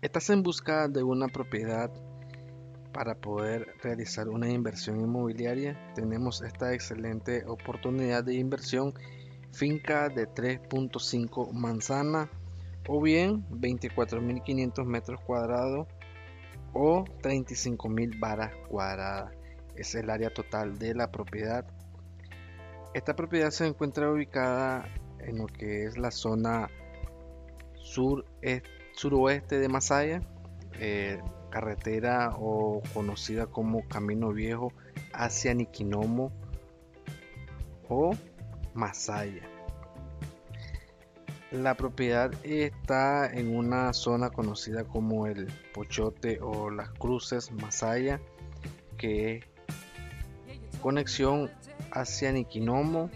¿Estás en busca de una propiedad para poder realizar una inversión inmobiliaria? Tenemos esta excelente oportunidad de inversión, finca de 3.5 manzana o bien 24.500 metros cuadrados o 35.000 varas cuadradas. Es el área total de la propiedad. Esta propiedad se encuentra ubicada en lo que es la zona sur, suroeste de Masaya, carretera o conocida como Camino Viejo hacia Niquinomo o Masaya. La propiedad está en una zona conocida como el Pochote o las Cruces Masaya, que es conexión hacia Niquinomo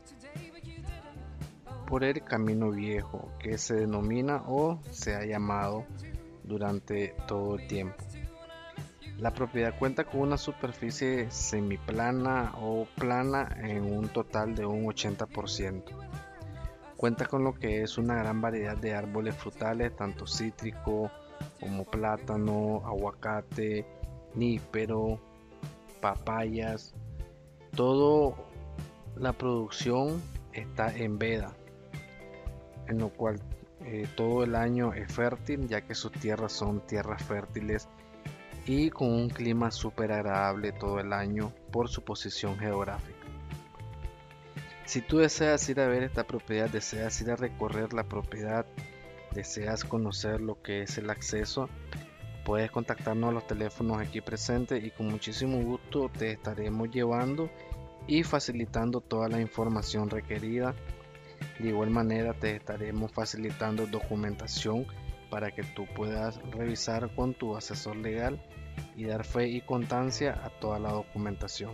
por el Camino Viejo, que se denomina o se ha llamado durante todo el tiempo. La propiedad cuenta con una superficie semiplana o plana en un total de un 80%. Cuenta con lo que es una gran variedad de árboles frutales, tanto cítrico como plátano, aguacate, níspero, papayas. Toda la producción está en veda, en lo cual todo el año es fértil, ya que sus tierras son tierras fértiles y con un clima súper agradable todo el año por su posición geográfica. Si tú deseas ir a ver esta propiedad, deseas ir a recorrer la propiedad, deseas conocer lo que es el acceso, puedes contactarnos a los teléfonos aquí presentes y con muchísimo gusto te estaremos llevando y facilitando toda la información requerida. De igual manera te estaremos facilitando documentación para que tú puedas revisar con tu asesor legal y dar fe y constancia a toda la documentación.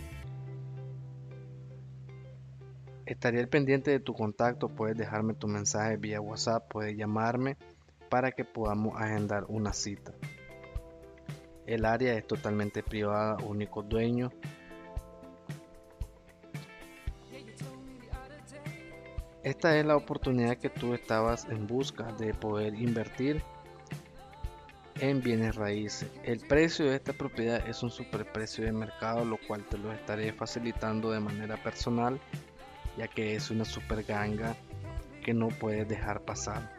Estaría al pendiente de tu contacto, puedes dejarme tu mensaje vía WhatsApp, puedes llamarme para que podamos agendar una cita. El área es totalmente privada, único dueño. Esta es la oportunidad que tú estabas en busca de poder invertir en bienes raíces. El precio de esta propiedad es un superprecio de mercado, lo cual te lo estaré facilitando de manera personal, ya que es una super ganga que no puedes dejar pasar.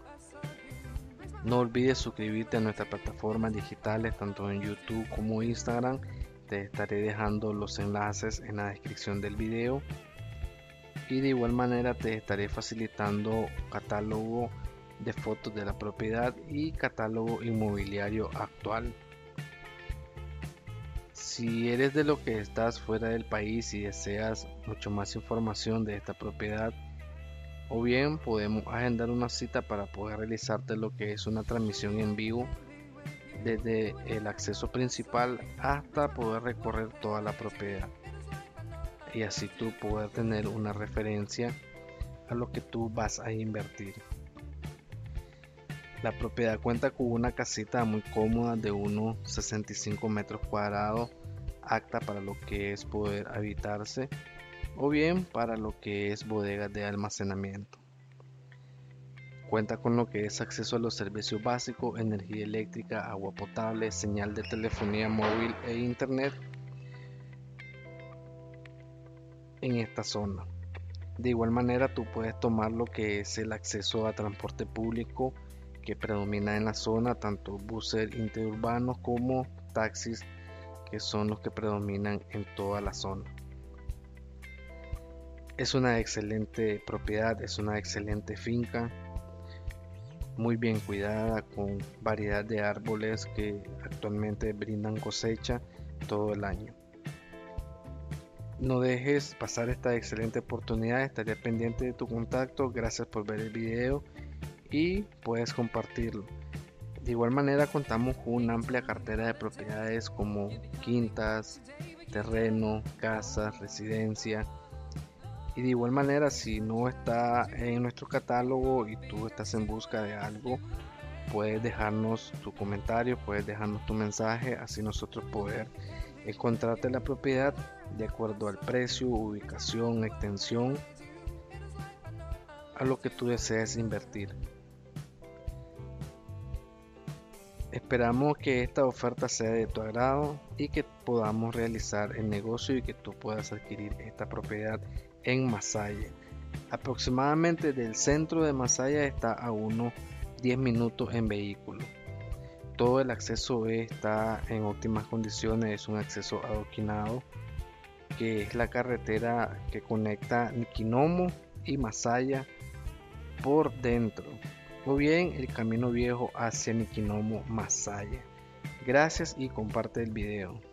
No olvides suscribirte a nuestras plataformas digitales, tanto en YouTube como Instagram. Te estaré dejando los enlaces en la descripción del video. Y de igual manera te estaré facilitando catálogo de fotos de la propiedad y catálogo inmobiliario actual. Si eres de lo que estás fuera del país y deseas mucho más información de esta propiedad, o bien podemos agendar una cita para poder realizarte lo que es una transmisión en vivo desde el acceso principal hasta poder recorrer toda la propiedad y así tú poder tener una referencia a lo que tú vas a invertir. La propiedad cuenta con una casita muy cómoda de unos 65 metros cuadrados, apta para lo que es poder habitarse o bien para lo que es bodegas de almacenamiento. Cuenta con lo que es acceso a los servicios básicos, energía eléctrica, agua potable, señal de telefonía móvil e internet en esta zona. De igual manera, tú puedes tomar lo que es el acceso a transporte público que predomina en la zona, tanto buses interurbanos como taxis, que son los que predominan en toda la zona. Es una excelente propiedad, es una excelente finca, muy bien cuidada, con variedad de árboles que actualmente brindan cosecha todo el año. No dejes pasar esta excelente oportunidad, estaré pendiente de tu contacto. Gracias por ver el video y puedes compartirlo. De igual manera contamos con una amplia cartera de propiedades como quintas, terreno, casas, residencia. Y de igual manera, si no está en nuestro catálogo y tú estás en busca de algo, puedes dejarnos tu comentario, puedes dejarnos tu mensaje, así nosotros poder encontrarte la propiedad de acuerdo al precio, ubicación, extensión, a lo que tú desees invertir. Esperamos que esta oferta sea de tu agrado y que podamos realizar el negocio y que tú puedas adquirir esta propiedad en Masaya. Aproximadamente del centro de Masaya está a unos 10 minutos en vehículo. Todo el acceso está en óptimas condiciones, es un acceso adoquinado, que es la carretera que conecta Niquinomo y Masaya por dentro, o bien el camino viejo hacia Niquinomo Masaya. Gracias y comparte el video.